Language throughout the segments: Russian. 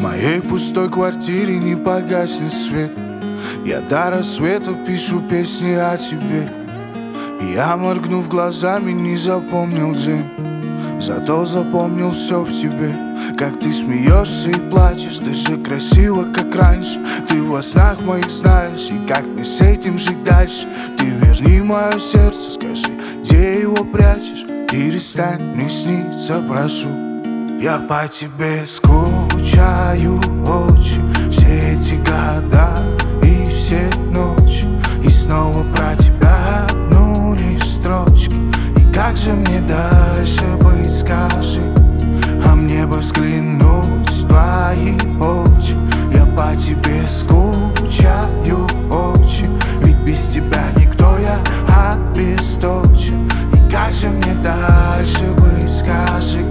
моей пустой квартире не погаснет свет. Я до рассвета пишу песни о тебе. Я, моргнув глазами, не запомнил день, зато запомнил все в тебе. Как ты смеешься и плачешь, ты же красива, как раньше. Ты во снах моих знаешь, и как мне с этим жить дальше? Ты верни мое сердце, скажи, где его прячешь? Перестань мне сниться, прошу. Я по тебе скучаю очень все эти года и все ночи. И снова про тебя одну лишь строчки. И как же мне дальше быть, скажи? А мне бы взглянуть в твои очи. Я по тебе скучаю очень, ведь без тебя никто, я обесточен. И как же мне дальше быть, скажи?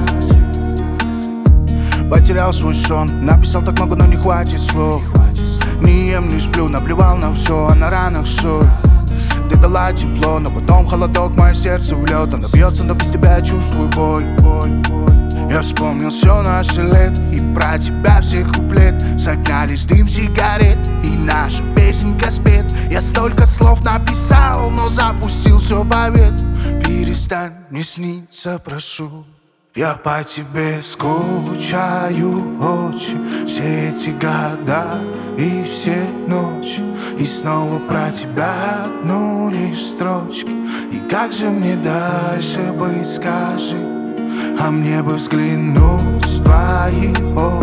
Потерял свой сон, написал так много, но не хватит слов. Не ем, не сплю, наплевал на все, а на ранах соль. Ты дала тепло, но потом холодок, мое сердце в лед. Оно бьется, но без тебя я чувствую боль. Я вспомнил все наше лето и про тебя все куплет. С огня лишь дым сигарет и наша песенка спет. Я столько слов написал, но запустил все по ветру. Перестань мне сниться, прошу. Я по тебе скучаю очень все эти года и все ночи. И снова про тебя одну лишь строчки. И как же мне дальше быть, скажи? А мне бы взглянуть в твои очи.